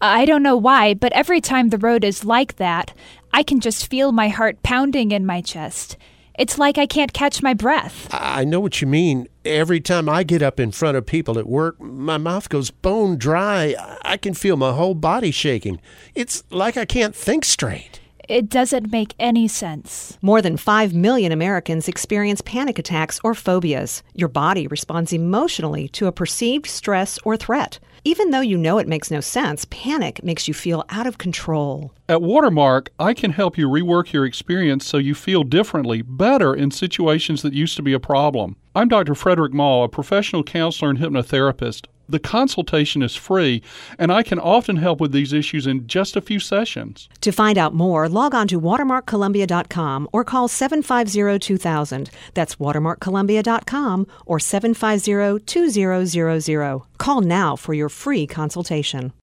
I don't know why, but every time the road is like that, I can just feel my heart pounding in my chest. It's like I can't catch my breath. I know what you mean. Every time I get up in front of people at work, my mouth goes bone dry. I can feel my whole body shaking. It's like I can't think straight. It doesn't make any sense. More than 5 million Americans experience panic attacks or phobias. Your body responds emotionally to a perceived stress or threat. Even though you know it makes no sense, panic makes you feel out of control. At Watermark, I can help you rework your experience so you feel differently, better in situations that used to be a problem. I'm Dr. Frederick Mall, a professional counselor and hypnotherapist. The consultation is free, and I can often help with these issues in just a few sessions. To find out more, log on to watermarkcolumbia.com or call 750-2000. That's watermarkcolumbia.com or 750-2000. Call now for your free consultation.